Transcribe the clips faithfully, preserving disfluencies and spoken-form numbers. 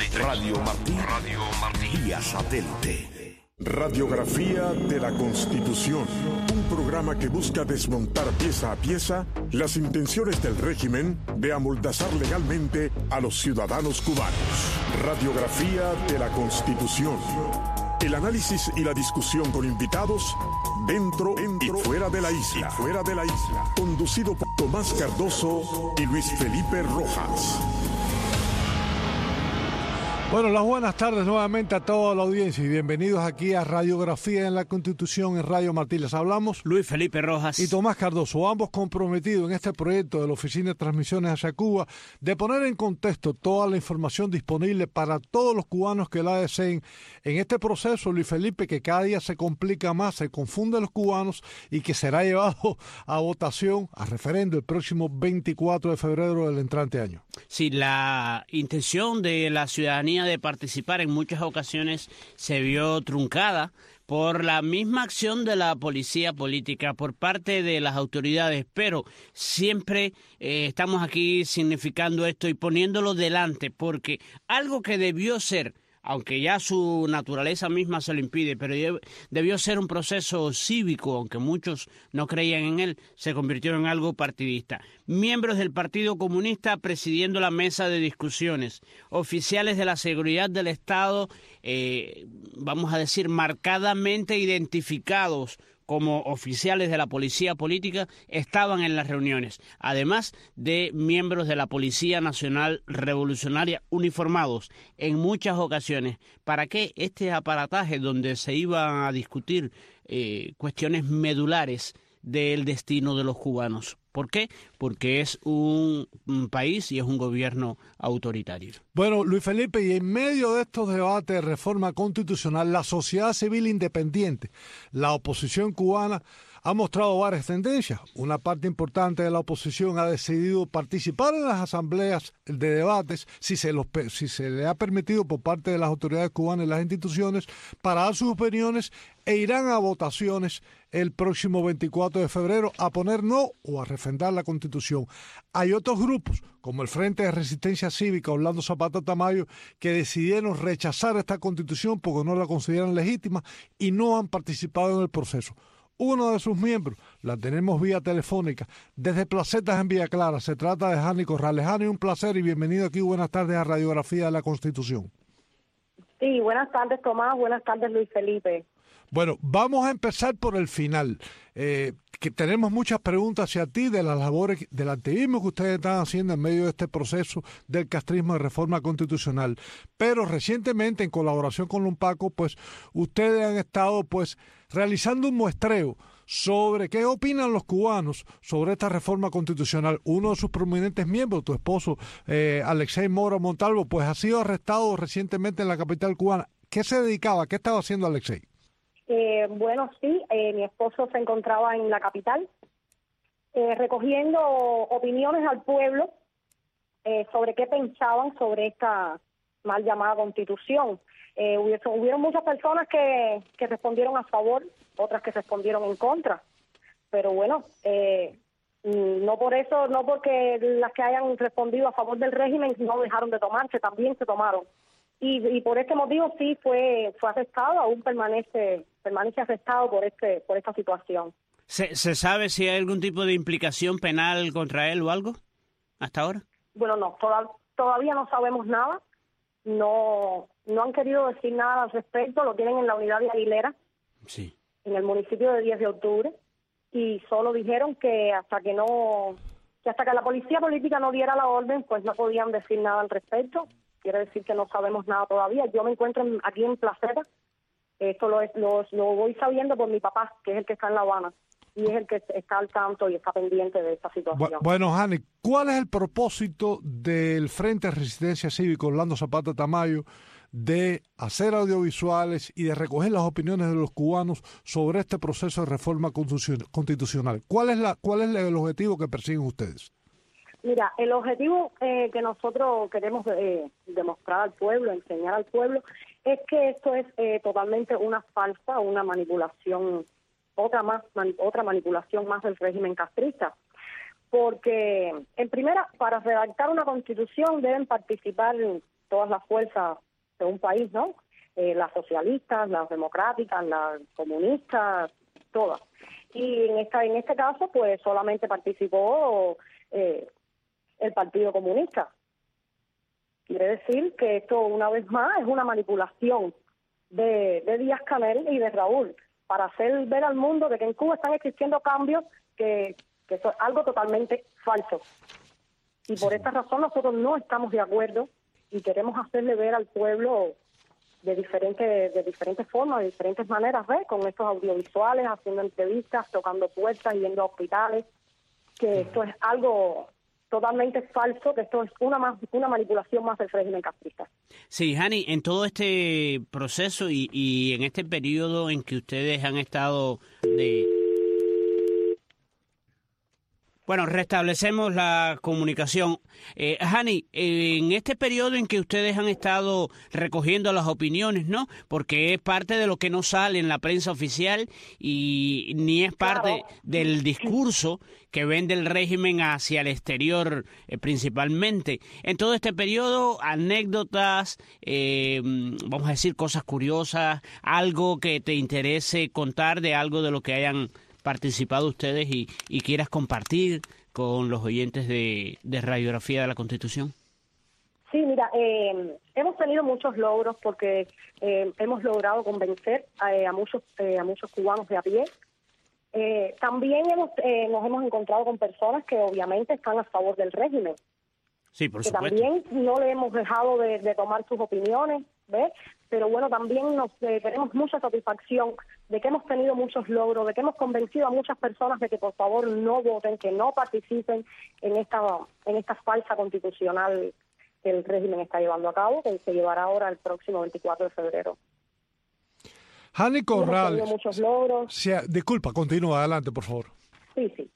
Radio Martí. Radio Martí. Vía satélite. Radiografía de la Constitución. Un programa que busca desmontar pieza a pieza las intenciones del régimen de amordazar legalmente a los ciudadanos cubanos. Radiografía de la Constitución. El análisis y la discusión con invitados dentro, dentro y fuera de la isla. Y fuera de la isla. Conducido por Tomás Cardoso y Luis Felipe Rojas. Bueno, las buenas tardes nuevamente a toda la audiencia y bienvenidos aquí a Radiografía en la Constitución en Radio Martí. Les hablamos Luis Felipe Rojas y Tomás Cardoso, ambos comprometidos en este proyecto de la Oficina de Transmisiones hacia Cuba de poner en contexto toda la información disponible para todos los cubanos que la deseen en este proceso, Luis Felipe, que cada día se complica más, se confunden los cubanos y que será llevado a votación, a referendo el próximo veinticuatro de febrero del entrante año. Sí, la intención de la ciudadanía de participar en muchas ocasiones se vio truncada por la misma acción de la policía política por parte de las autoridades, pero siempre eh, estamos aquí significando esto y poniéndolo delante, porque algo que debió ser, aunque ya su naturaleza misma se lo impide, pero debió ser un proceso cívico, aunque muchos no creían en él, se convirtió en algo partidista. Miembros del Partido Comunista presidiendo la mesa de discusiones, oficiales de la seguridad del Estado, eh, vamos a decir, marcadamente identificados como oficiales de la policía política, estaban en las reuniones, además de miembros de la Policía Nacional Revolucionaria uniformados en muchas ocasiones. ¿Para qué este aparataje donde se iban a discutir eh, cuestiones medulares del destino de los cubanos? ¿Por qué? Porque es un, un país y es un gobierno autoritario. Bueno, Luis Felipe, y en medio de estos debates de reforma constitucional, la sociedad civil independiente, la oposición cubana, ha mostrado varias tendencias. Una parte importante de la oposición ha decidido participar en las asambleas de debates, si se, los, si se le ha permitido por parte de las autoridades cubanas y las instituciones, para dar sus opiniones e irán a votaciones el próximo veinticuatro de febrero a poner no o a refrendar la Constitución. Hay otros grupos, como el Frente de Resistencia Cívica Orlando Zapata Tamayo, que decidieron rechazar esta Constitución porque no la consideran legítima y no han participado en el proceso. Uno de sus miembros, la tenemos vía telefónica, desde Placetas en Villa Clara. Se trata de Jani Corrales. Jani, un placer y bienvenido aquí. Buenas tardes a Radiografía de la Constitución. Sí, buenas tardes, Tomás. Buenas tardes, Luis Felipe. Bueno, vamos a empezar por el final. Eh, que tenemos muchas preguntas hacia ti de las labores, del activismo que ustedes están haciendo en medio de este proceso del castrismo de reforma constitucional. Pero recientemente, en colaboración con Lumpaco, pues ustedes han estado pues realizando un muestreo sobre qué opinan los cubanos sobre esta reforma constitucional. Uno de sus prominentes miembros, tu esposo, eh, Alexei Mora Montalvo, pues ha sido arrestado recientemente en la capital cubana. ¿Qué se dedicaba? ¿Qué estaba haciendo Alexei? Eh, bueno, sí, eh, mi esposo se encontraba en la capital eh, recogiendo opiniones al pueblo eh, sobre qué pensaban sobre esta mal llamada Constitución. Eh, hubieron, hubieron muchas personas que, que respondieron a favor, otras que respondieron en contra, pero bueno, eh, no por eso, no porque las que hayan respondido a favor del régimen no dejaron de tomarse, también se tomaron. Y, y por este motivo sí fue fue arrestado, aún permanece permanece arrestado por este por esta situación. ¿Se, ¿Se sabe si hay algún tipo de implicación penal contra él o algo hasta ahora? Bueno, no, toda, todavía no sabemos nada. No no han querido decir nada al respecto. Lo tienen en la unidad de Aguilera, sí, en el municipio de diez de octubre, y solo dijeron que hasta que no que hasta que la policía política no diera la orden, pues no podían decir nada al respecto. Quiere decir que no sabemos nada todavía. Yo me encuentro en, aquí en Placeta. Esto lo, es, lo, lo voy sabiendo por mi papá, que es el que está en La Habana, y es el que está al tanto y está pendiente de esta situación. Bueno, Jani, ¿cuál es el propósito del Frente de Resistencia Cívica Orlando Zapata Tamayo de hacer audiovisuales y de recoger las opiniones de los cubanos sobre este proceso de reforma constitucional? ¿Cuál es, la, cuál es el objetivo que persiguen ustedes? Mira, el objetivo eh, que nosotros queremos eh, demostrar al pueblo, enseñar al pueblo, es que esto es eh, totalmente una falsa, una manipulación, otra más, man, otra manipulación más del régimen castrista. Porque, en primera, para redactar una constitución deben participar todas las fuerzas de un país, ¿no? Eh, las socialistas, las democráticas, las comunistas, todas. Y en esta en este caso, pues solamente participó eh, el Partido Comunista. Quiere decir que esto, una vez más, es una manipulación de, de Díaz-Canel y de Raúl para hacer ver al mundo de que en Cuba están existiendo cambios que, que son algo totalmente falso. Y por esta razón nosotros no estamos de acuerdo y queremos hacerle ver al pueblo de diferentes de diferentes formas, de diferentes maneras, ¿ves? Con estos audiovisuales, haciendo entrevistas, tocando puertas, yendo a hospitales, que esto es algo totalmente falso, que esto es una más, una manipulación más del régimen castrista. Sí, Hani, en todo este proceso y, y en este periodo en que ustedes han estado de... Bueno, restablecemos la comunicación. Eh, Hani, eh, en este periodo en que ustedes han estado recogiendo las opiniones, ¿no? Porque es parte de lo que no sale en la prensa oficial y ni es parte claro. del discurso que vende el régimen hacia el exterior eh, principalmente. En todo este periodo, anécdotas, eh, vamos a decir cosas curiosas, algo que te interese contar de algo de lo que hayan participado ustedes y, y quieras compartir con los oyentes de, de Radiografía de la Constitución. Sí, mira, eh, hemos tenido muchos logros porque eh, hemos logrado convencer a, a muchos eh, a muchos cubanos de a pie. Eh, también hemos eh, nos hemos encontrado con personas que obviamente están a favor del régimen. Sí, por que supuesto. También no le hemos dejado de, de tomar sus opiniones, ¿ves? Pero bueno, también nos eh, tenemos mucha satisfacción de que hemos tenido muchos logros, de que hemos convencido a muchas personas de que por favor no voten, que no participen en esta en esta falsa constitucional que el régimen está llevando a cabo, que se llevará ahora el próximo veinticuatro de febrero. Hani Corrales. Hemos muchos logros. Sí, disculpa, continúa, adelante, por favor. Sí, sí.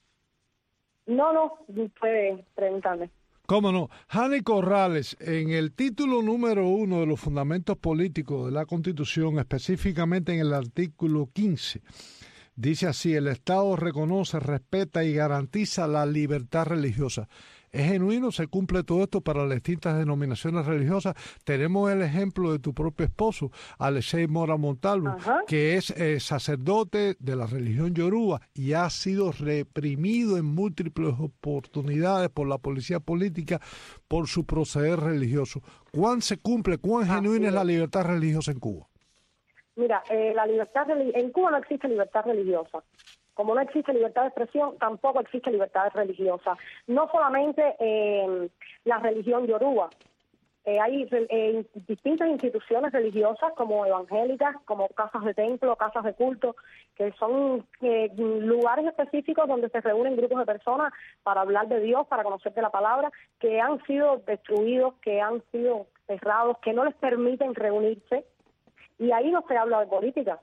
No, no, puede preguntarme. ¿Cómo no? Hani Corrales, en el título número uno de los fundamentos políticos de la Constitución, específicamente en el artículo quince, dice así: el Estado reconoce, respeta y garantiza la libertad religiosa. ¿Es genuino? ¿Se cumple todo esto para las distintas denominaciones religiosas? Tenemos el ejemplo de tu propio esposo, Alexei Mora Montalvo, Ajá. que es eh, sacerdote de la religión yoruba y ha sido reprimido en múltiples oportunidades por la policía política por su proceder religioso. ¿Cuán se cumple, cuán ah, genuina sí. es la libertad religiosa en Cuba? Mira, eh, la libertad en Cuba no existe libertad religiosa. Como no existe libertad de expresión, tampoco existe libertad religiosa. No solamente eh, la religión yoruba. Eh, hay eh, distintas instituciones religiosas como evangélicas, como casas de templo, casas de culto, que son eh, lugares específicos donde se reúnen grupos de personas para hablar de Dios, para conocer de la palabra, que han sido destruidos, que han sido cerrados, que no les permiten reunirse. Y ahí no se habla de política,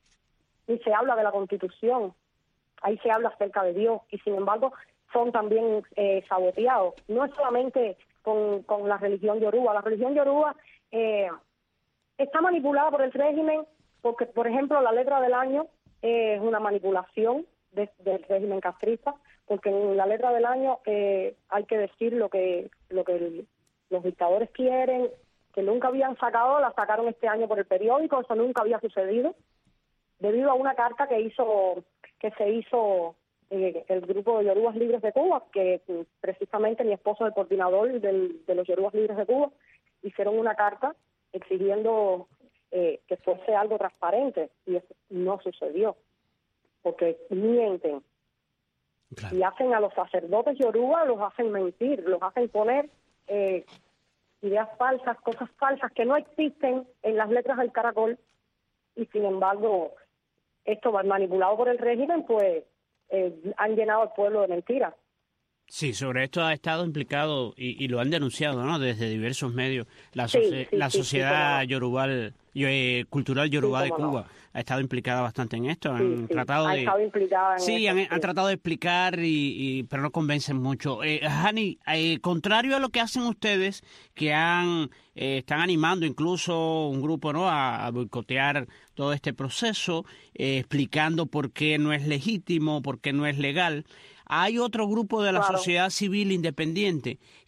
ni se habla de la Constitución. Ahí se habla acerca de Dios y, sin embargo, son también eh, saboteados. No es solamente con, con la religión yoruba. La religión yoruba eh, está manipulada por el régimen porque, por ejemplo, la letra del año eh, es una manipulación de, del régimen castrista, porque en la letra del año eh, hay que decir lo que, lo que el, los dictadores quieren, que nunca habían sacado, la sacaron este año por el periódico, eso nunca había sucedido, debido a una carta que hizo que se hizo eh, el grupo de Yorubas Libres de Cuba, que precisamente mi esposo es el coordinador del, de los Yorubas Libres de Cuba, hicieron una carta exigiendo eh, que fuese algo transparente, y eso no sucedió, porque mienten. Claro. Y hacen a los sacerdotes yoruba, los hacen mentir, los hacen poner eh, ideas falsas, cosas falsas que no existen en las letras del caracol, y sin embargo esto manipulado por el régimen, pues eh, han llenado al pueblo de mentiras. Sí, sobre esto ha estado implicado y, y lo han denunciado, ¿no? Desde diversos medios la, sí, soci sí, la sí, sociedad sí, yorubal, eh, cultural yoruba sí, de Cuba no. ha estado implicada bastante en esto. Han sí, tratado sí. de, ha estado implicada en sí, esto, han, sí, han tratado de explicar y, y pero no convencen mucho. Eh, Hani, eh, contrario a lo que hacen ustedes, que han eh, están animando incluso un grupo, ¿no?, a, a boicotear todo este proceso, eh, explicando por qué no es legítimo, por qué no es legal. Hay otro grupo de la claro. sociedad civil independiente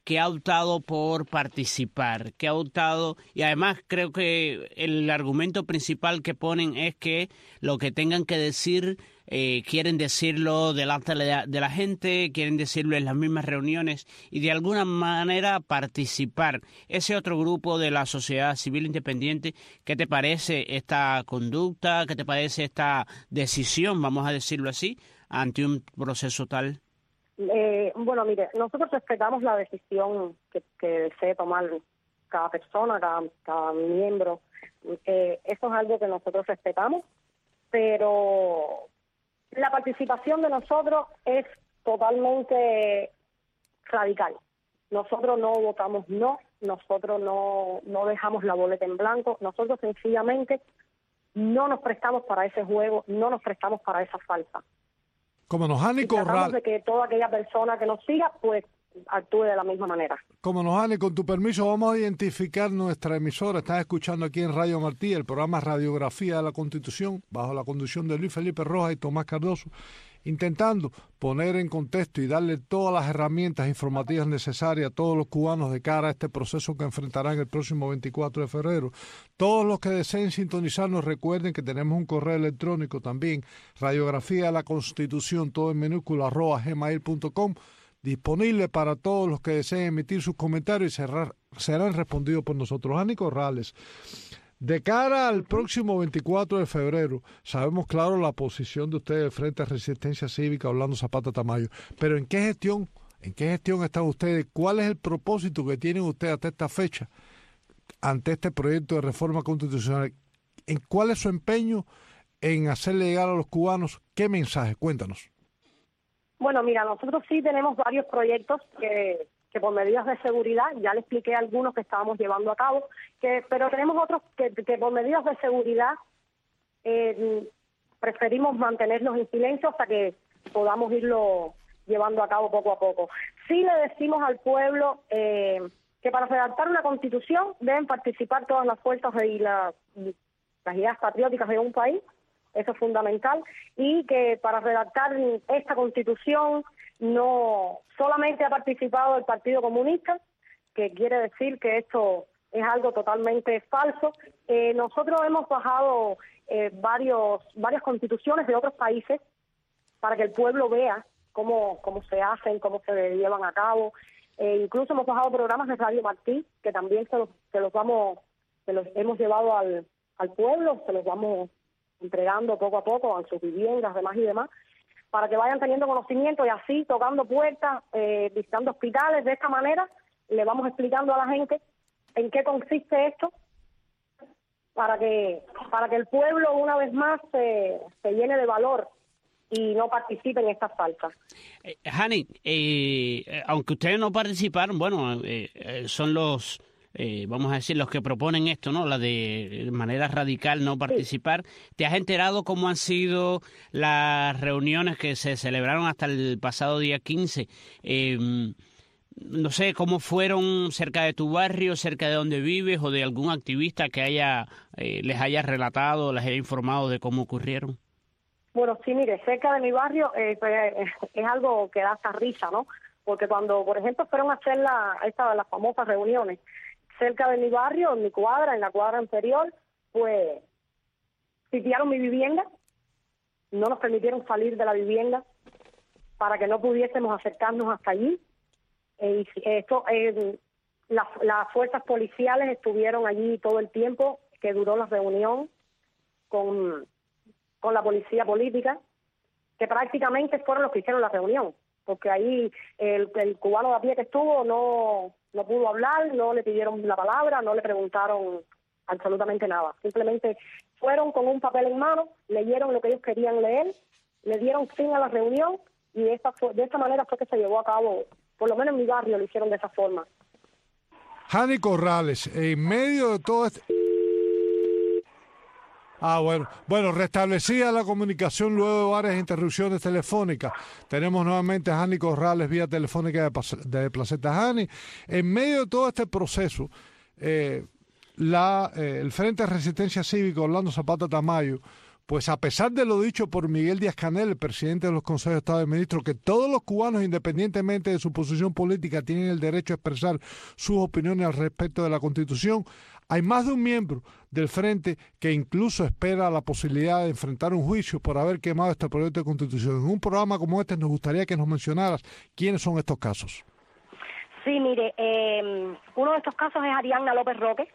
que ha optado por participar, que ha optado, y además creo que el argumento principal que ponen es que lo que tengan que decir eh, quieren decirlo delante de la, de la gente, quieren decirlo en las mismas reuniones y de alguna manera participar. Ese otro grupo de la sociedad civil independiente, ¿qué te parece esta conducta? ¿Qué te parece esta decisión, vamos a decirlo así, ante un proceso tal? Eh, bueno, mire, nosotros respetamos la decisión que, que desee tomar cada persona, cada, cada miembro. Eh, eso es algo que nosotros respetamos, pero la participación de nosotros es totalmente radical. Nosotros no votamos no, nosotros no, no dejamos la boleta en blanco, nosotros sencillamente no nos prestamos para ese juego, no nos prestamos para esa falta. Como nos Jani Corrales. Tratamos de que toda aquella persona que nos siga, pues actúe de la misma manera. Como nos Jani, con tu permiso vamos a identificar nuestra emisora. Estás escuchando aquí en Radio Martí el programa Radiografía de la Constitución, bajo la conducción de Luis Felipe Rojas y Tomás Cardoso, intentando poner en contexto y darle todas las herramientas informativas necesarias a todos los cubanos de cara a este proceso que enfrentarán el próximo veinticuatro de febrero. Todos los que deseen sintonizarnos, recuerden que tenemos un correo electrónico también, radiografía de la Constitución, todo en minúscula, arroba gmail punto com, disponible para todos los que deseen emitir sus comentarios y cerrar, serán respondidos por nosotros. Jani Corrales, de cara al próximo veinticuatro de febrero, sabemos claro la posición de ustedes frente a Resistencia Cívica Orlando Zapata Tamayo, pero ¿en qué gestión, en qué gestión están ustedes? ¿Cuál es el propósito que tienen ustedes hasta esta fecha ante este proyecto de reforma constitucional? ¿En cuál es su empeño en hacerle llegar a los cubanos qué mensaje? Cuéntanos. Bueno, mira, nosotros sí tenemos varios proyectos que, que por medidas de seguridad, ya le expliqué algunos que estábamos llevando a cabo, que pero tenemos otros que, que por medidas de seguridad eh, preferimos mantenerlos en silencio hasta que podamos irlo llevando a cabo poco a poco. Sí le decimos al pueblo eh, que para redactar una constitución deben participar todas las fuerzas y la, las ideas patrióticas de un país. Eso es fundamental, y que para redactar esta Constitución no solamente ha participado el Partido Comunista, que quiere decir que esto es algo totalmente falso. Eh, nosotros hemos bajado eh, varios varias constituciones de otros países para que el pueblo vea cómo, cómo se hacen, cómo se llevan a cabo. Eh, incluso hemos bajado programas de Radio Martí, que también se los, se los vamos, se los hemos llevado al, al pueblo, se los vamos entregando poco a poco a sus viviendas, demás y demás, para que vayan teniendo conocimiento y así tocando puertas, eh, visitando hospitales. De esta manera le vamos explicando a la gente en qué consiste esto, para que para que el pueblo una vez más se, se llene de valor y no participe en estas faltas. Eh, Jani, eh, aunque ustedes no participaron, bueno, eh, eh, son los... Eh, vamos a decir, los que proponen esto, ¿no? La de manera radical no participar. Sí. ¿Te has enterado cómo han sido las reuniones que se celebraron hasta el pasado día quince? Eh, no sé, ¿cómo fueron cerca de tu barrio, cerca de donde vives, o de algún activista que haya eh, les haya relatado, les haya informado de cómo ocurrieron? Bueno, sí, mire, cerca de mi barrio eh, pues, es algo que da hasta risa, ¿no? Porque cuando, por ejemplo, fueron a hacer la, esta, las famosas reuniones, cerca de mi barrio, en mi cuadra, en la cuadra anterior, pues sitiaron mi vivienda, no nos permitieron salir de la vivienda para que no pudiésemos acercarnos hasta allí. Eh, esto, eh, las, las fuerzas policiales estuvieron allí todo el tiempo que duró la reunión con, con la policía política, que prácticamente fueron los que hicieron la reunión, porque ahí el, el cubano de a pie que estuvo no... no pudo hablar, no le pidieron la palabra, no le preguntaron absolutamente nada. Simplemente fueron con un papel en mano, leyeron lo que ellos querían leer, le dieron fin a la reunión y de esta, de esta manera fue que se llevó a cabo, por lo menos en mi barrio lo hicieron de esa forma. Jani Corrales, en medio de todo este... Ah, bueno, bueno, restablecida la comunicación luego de varias interrupciones telefónicas. Tenemos nuevamente a Jani Corrales vía telefónica de, de Placeta. Jani, en medio de todo este proceso, eh, la, eh, el Frente de Resistencia Cívica Orlando Zapata Tamayo pues a pesar de lo dicho por Miguel Díaz-Canel, el presidente de los Consejos de Estado de Ministros, que todos los cubanos, independientemente de su posición política, tienen el derecho a expresar sus opiniones al respecto de la Constitución, hay más de un miembro del Frente que incluso espera la posibilidad de enfrentar un juicio por haber quemado este proyecto de Constitución. En un programa como este nos gustaría que nos mencionaras quiénes son estos casos. Sí, mire, eh, uno de estos casos es Arianna López Roque,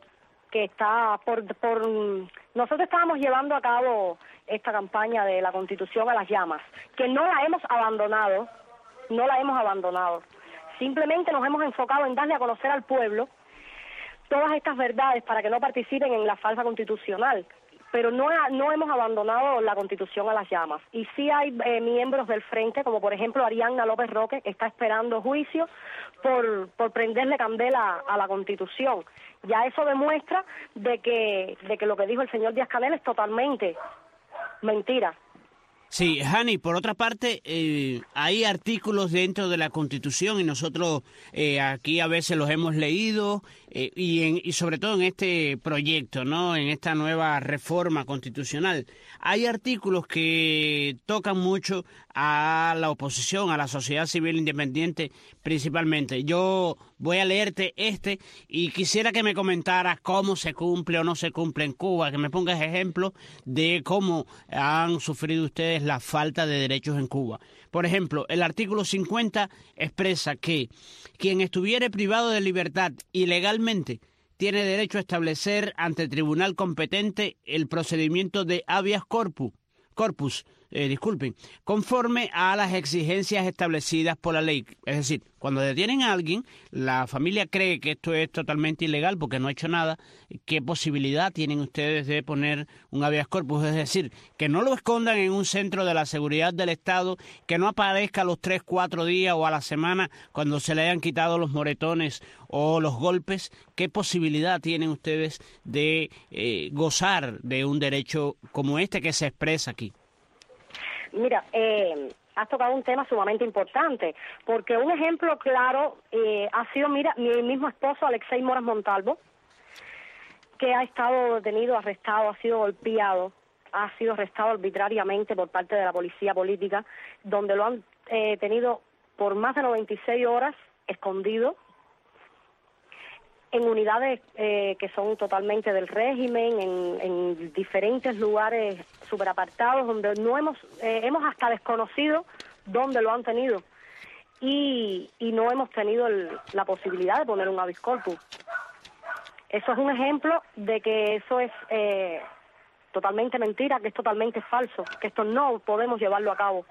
que está por, por... Nosotros estábamos llevando a cabo esta campaña de la Constitución a las llamas, que no la hemos abandonado, no la hemos abandonado. Simplemente nos hemos enfocado en darle a conocer al pueblo todas estas verdades para que no participen en la falsa constitucional, pero no, no hemos abandonado la Constitución a las llamas. Y sí hay eh, miembros del Frente, como por ejemplo Arianna López Roque, que está esperando juicio por, por prenderle candela a la Constitución. Ya eso demuestra de que, de que lo que dijo el señor Díaz-Canel es totalmente mentira. Sí, Hani, por otra parte, eh, hay artículos dentro de la Constitución y nosotros eh, aquí a veces los hemos leído eh, y, en, y sobre todo en este proyecto, ¿no? En esta nueva reforma constitucional. Hay artículos que tocan mucho a la oposición, a la sociedad civil independiente principalmente. Yo voy a leerte este y quisiera que me comentaras cómo se cumple o no se cumple en Cuba, que me pongas ejemplos de cómo han sufrido ustedes la falta de derechos en Cuba. Por ejemplo, el artículo cincuenta expresa que quien estuviere privado de libertad ilegalmente tiene derecho a establecer ante el tribunal competente el procedimiento de habeas corpus, corpus Eh, disculpen, conforme a las exigencias establecidas por la ley. Es decir, cuando detienen a alguien, la familia cree que esto es totalmente ilegal porque no ha hecho nada. ¿Qué posibilidad tienen ustedes de poner un habeas corpus? Es decir, que no lo escondan en un centro de la seguridad del Estado, que no aparezca a los tres, cuatro días o a la semana cuando se le hayan quitado los moretones o los golpes. ¿Qué posibilidad tienen ustedes de eh, gozar de un derecho como este que se expresa aquí? Mira, eh, has tocado un tema sumamente importante, porque un ejemplo claro eh, ha sido, mira, mi mismo esposo, Alexei Moras Montalvo, que ha estado detenido, arrestado, ha sido golpeado, ha sido arrestado arbitrariamente por parte de la policía política, donde lo han eh, tenido por más de noventa y seis horas escondido en unidades eh, que son totalmente del régimen, en, en diferentes lugares súper apartados, donde no hemos, eh, hemos hasta desconocido dónde lo han tenido, y, y no hemos tenido el, la posibilidad de poner un habeas corpus. Eso es un ejemplo de que eso es eh, totalmente mentira, que es totalmente falso, que esto no podemos llevarlo a cabo.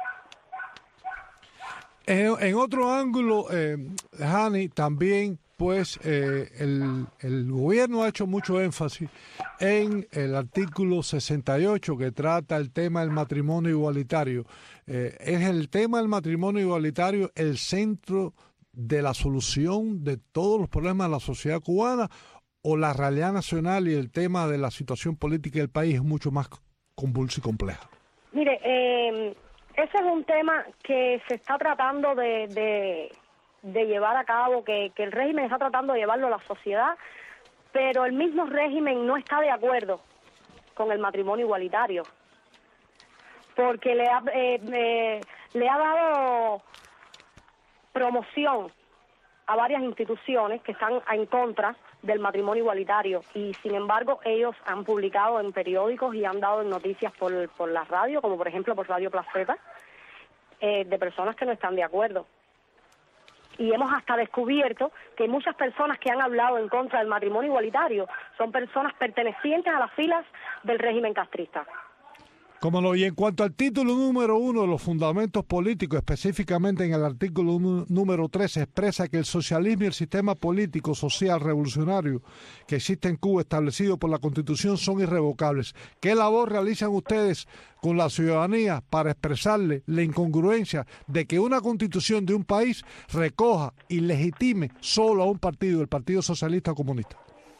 En, en otro ángulo, eh, Hani, también pues eh, el, el gobierno ha hecho mucho énfasis en el artículo sesenta y ocho que trata el tema del matrimonio igualitario. Eh, ¿Es el tema del matrimonio igualitario el centro de la solución de todos los problemas de la sociedad cubana, o la realidad nacional y el tema de la situación política del país es mucho más convulsa y compleja? Mire, eh, ese es un tema que se está tratando de... de... de llevar a cabo, que, que el régimen está tratando de llevarlo a la sociedad, pero el mismo régimen no está de acuerdo con el matrimonio igualitario, porque le ha, eh, eh, le ha dado promoción a varias instituciones que están en contra del matrimonio igualitario, y sin embargo ellos han publicado en periódicos y han dado noticias por, por la radio, como por ejemplo por Radio Placeta, eh, de personas que no están de acuerdo. Y hemos hasta descubierto que muchas personas que han hablado en contra del matrimonio igualitario son personas pertenecientes a las filas del régimen castrista. Cómo no, y en cuanto al título número uno de los fundamentos políticos, específicamente en el artículo número tres, expresa que el socialismo y el sistema político social revolucionario que existe en Cuba, establecido por la Constitución, son irrevocables. ¿Qué labor realizan ustedes con la ciudadanía para expresarle la incongruencia de que una Constitución de un país recoja y legitime solo a un partido, el Partido Socialista Comunista?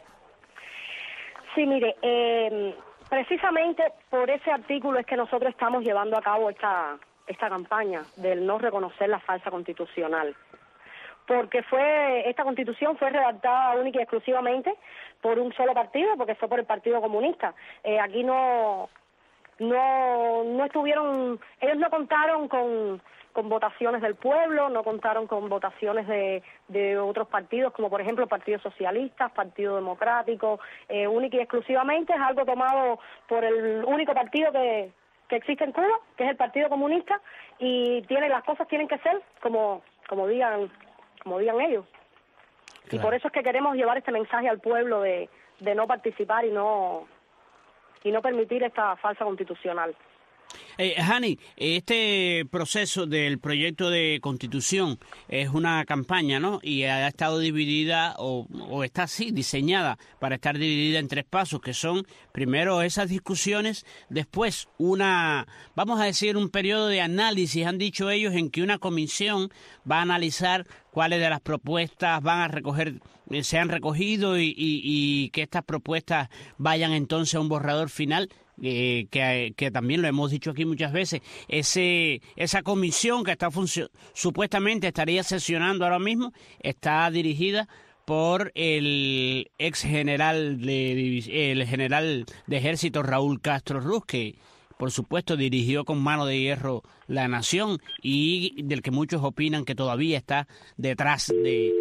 Sí, mire, eh... precisamente por ese artículo es que nosotros estamos llevando a cabo esta esta campaña del no reconocer la falsa constitucional, porque fue esta constitución fue redactada única y exclusivamente por un solo partido, porque fue por el Partido Comunista. Eh, aquí no no no estuvieron, ellos no contaron con, con votaciones del pueblo, no contaron con votaciones de, de otros partidos, como por ejemplo Partido Socialista, Partido Democrático, eh, única y exclusivamente es algo tomado por el único partido que, que existe en Cuba, que es el Partido Comunista, y tiene, las cosas tienen que ser como, como digan, como digan ellos. Claro. Y por eso es que queremos llevar este mensaje al pueblo de, de no participar y no y no permitir esta falsa constitucional. Eh, Hani, este proceso del proyecto de constitución es una campaña, ¿no? Y ha estado dividida, o, o está así, diseñada para estar dividida en tres pasos, que son, primero, esas discusiones, después, una, vamos a decir, un periodo de análisis, han dicho ellos, en que una comisión va a analizar cuáles de las propuestas van a recoger, eh, se han recogido y, y, y que estas propuestas vayan entonces a un borrador final. Eh, que, que también lo hemos dicho aquí muchas veces, ese esa comisión que está supuestamente estaría sesionando ahora mismo está dirigida por el ex general de el general de ejército Raúl Castro Ruz, que por supuesto dirigió con mano de hierro la nación y del que muchos opinan que todavía está detrás de...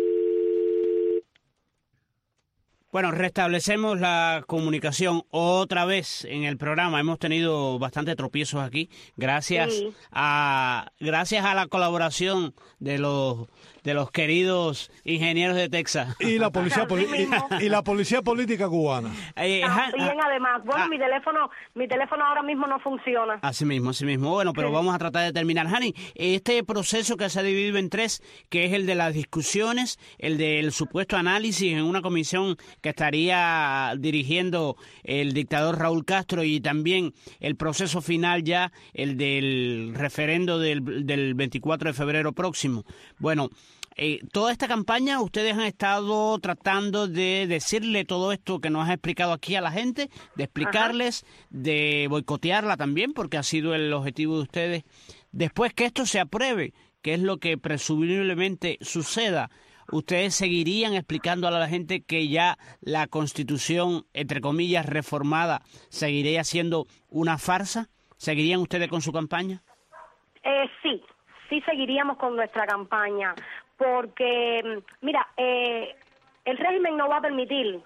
Bueno, restablecemos la comunicación otra vez en el programa. Hemos tenido bastantes tropiezos aquí, gracias sí. a gracias a la colaboración de los de los queridos ingenieros de Texas y la policía y, y la policía política cubana. Eh, También además, bueno, ah, mi teléfono mi teléfono ahora mismo no funciona. Así mismo, así mismo. Bueno, pero sí. Vamos a tratar de terminar. Hani, este proceso que se ha dividido en tres, que es el de las discusiones, el del supuesto análisis en una comisión que estaría dirigiendo el dictador Raúl Castro y también el proceso final ya, el del referendo del, del veinticuatro de febrero próximo. Bueno, eh, toda esta campaña ustedes han estado tratando de decirle todo esto que nos ha explicado aquí a la gente, de explicarles, Ajá. de boicotearla también, porque ha sido el objetivo de ustedes. Después que esto se apruebe, que es lo que presumiblemente suceda, ¿ustedes seguirían explicando a la gente que ya la Constitución, entre comillas, reformada, seguiría siendo una farsa? ¿Seguirían ustedes con su campaña? Eh, sí, sí seguiríamos con nuestra campaña, porque, mira, eh, el régimen no va a permitir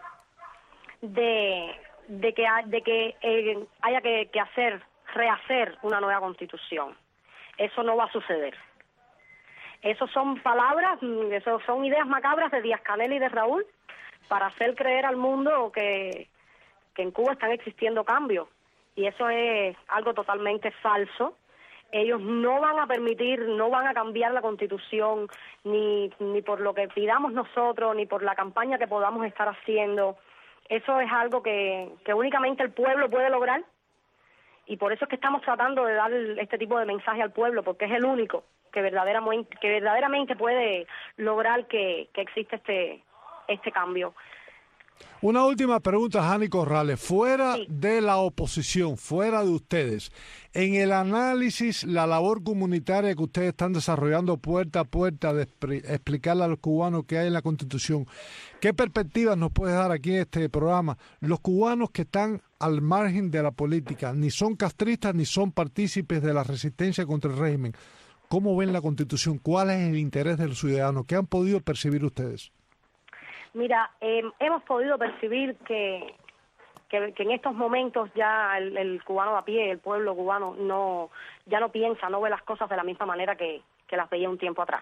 de, de que, de que eh, haya que, que hacer, rehacer una nueva Constitución. Eso no va a suceder. Eso son palabras, eso son ideas macabras de Díaz-Canel y de Raúl para hacer creer al mundo que, que en Cuba están existiendo cambios. Y eso es algo totalmente falso. Ellos no van a permitir, no van a cambiar la Constitución, ni, ni por lo que pidamos nosotros, ni por la campaña que podamos estar haciendo. Eso es algo que, que únicamente el pueblo puede lograr. Y por eso es que estamos tratando de dar este tipo de mensaje al pueblo, porque es el único que verdaderamente, que verdaderamente puede lograr que, que exista este, este cambio. Una última pregunta, Hani Corrales. Fuera sí. de la oposición, fuera de ustedes, en el análisis, la labor comunitaria que ustedes están desarrollando puerta a puerta de explicarle a los cubanos qué hay en la Constitución, ¿qué perspectivas nos puedes dar aquí en este programa? Los cubanos que están al margen de la política, ni son castristas ni son partícipes de la resistencia contra el régimen, ¿cómo ven la Constitución? ¿Cuál es el interés del ciudadano? ¿Qué han podido percibir ustedes? Mira, eh, hemos podido percibir que, que, que en estos momentos ya el, el cubano a pie, el pueblo cubano, no ya no piensa, no ve las cosas de la misma manera que, que las veía un tiempo atrás.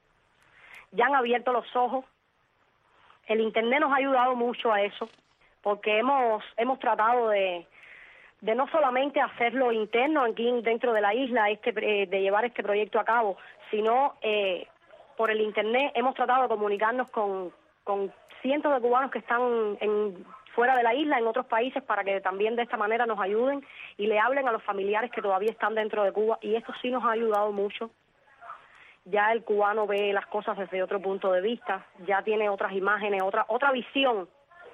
Ya han abierto los ojos. El Internet nos ha ayudado mucho a eso, porque hemos hemos tratado de, de no solamente hacerlo interno aquí dentro de la isla, este eh, de llevar este proyecto a cabo, sino eh, por el Internet hemos tratado de comunicarnos con, con cientos de cubanos que están en, fuera de la isla, en otros países, para que también de esta manera nos ayuden y le hablen a los familiares que todavía están dentro de Cuba, y esto sí nos ha ayudado mucho. Ya el cubano ve las cosas desde otro punto de vista, ya tiene otras imágenes, otra otra visión.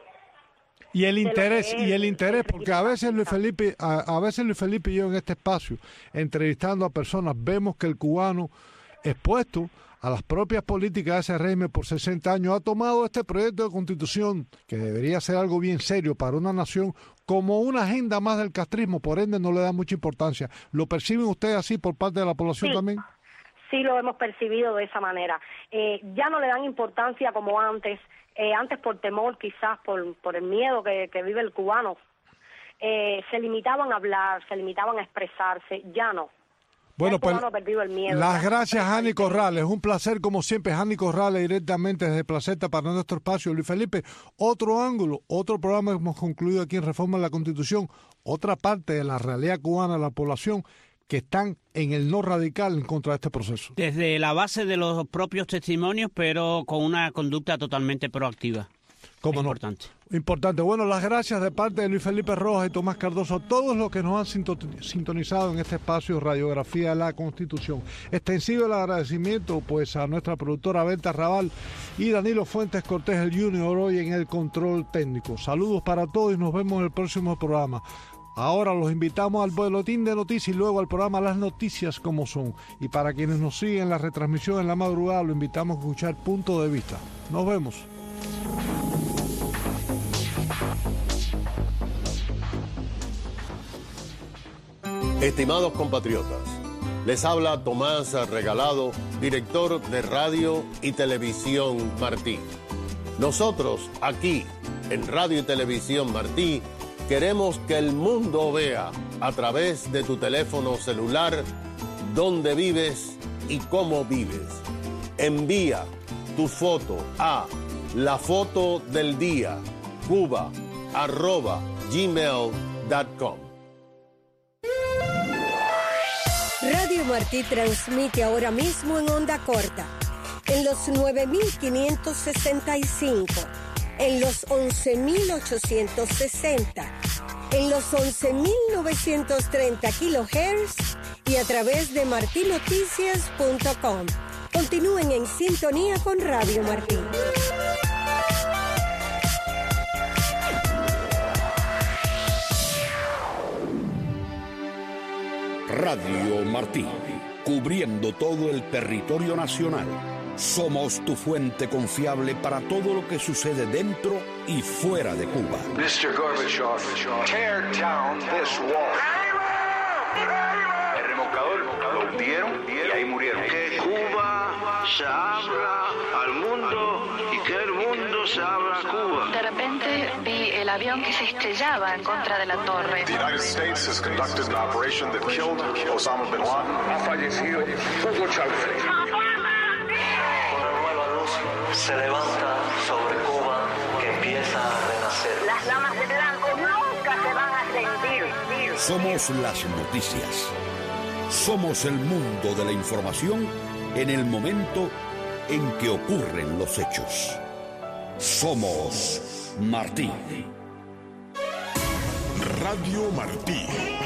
Y el interés, y el interés, porque a veces Luis Felipe, a, a veces Luis Felipe y yo en este espacio, entrevistando a personas, vemos que el cubano expuesto a las propias políticas de ese régimen por sesenta años ha tomado este proyecto de constitución, que debería ser algo bien serio para una nación, como una agenda más del castrismo, por ende no le da mucha importancia. ¿Lo perciben ustedes así por parte de la población sí. también? Sí, lo hemos percibido de esa manera. Eh, ya no le dan importancia como antes, eh, antes por temor quizás, por, por el miedo que, que vive el cubano. Eh, se limitaban a hablar, se limitaban a expresarse, ya no. Bueno, pues el miedo, las gracias, Jani Corrales. Un placer, como siempre, Jani Corrales, directamente desde Placeta para nuestro espacio. Luis Felipe, otro ángulo, otro programa que hemos concluido aquí en Reforma en la Constitución, otra parte de la realidad cubana, la población, que están en el no radical en contra de este proceso. Desde la base de los propios testimonios, pero con una conducta totalmente proactiva. ¿Cómo no? Importante. Importante. Bueno, las gracias de parte de Luis Felipe Rojas y Tomás Cardoso a todos los que nos han sintonizado en este espacio Radiografía de la Constitución. Extensivo el agradecimiento pues a nuestra productora Berta Raval y Danilo Fuentes Cortés, el Junior, hoy en el control técnico. Saludos para todos y nos vemos en el próximo programa. Ahora los invitamos al boletín de noticias y luego al programa Las Noticias como son. Y para quienes nos siguen en la retransmisión en la madrugada, lo invitamos a escuchar Punto de Vista. Nos vemos. Estimados compatriotas, les habla Tomás Regalado, director de Radio y Televisión Martí. Nosotros, aquí, en Radio y Televisión Martí, queremos que el mundo vea, a través de tu teléfono celular, dónde vives y cómo vives. Envía tu foto a la foto del día, cuba, arroba, gmail punto com. Radio Martí transmite ahora mismo en onda corta, en los nueve mil quinientos sesenta y cinco, en los once mil ochocientos sesenta, en los once mil novecientos treinta kilohertz y a través de marti noticias punto com. Continúen en sintonía con Radio Martí. Radio Martí, cubriendo todo el territorio nacional. Somos tu fuente confiable para todo lo que sucede dentro y fuera de Cuba. mister Gorbachev, tear down this wall. El remolcador lo hundieron y ahí murieron. Que Cuba se abra al mundo y que el mundo se abra a Cuba. De repente vi el avión que se estrellaba en contra de la torre. The United States has conducted an operation that killed Osama bin Laden. Ha fallecido Hugo Chávez. Una nueva luz se levanta sobre Cuba que empieza a renacer. Las damas de blanco nunca se van a rendir. Somos las noticias. Somos el mundo de la información en el momento en que ocurren los hechos. Somos Martí. Radio Martí.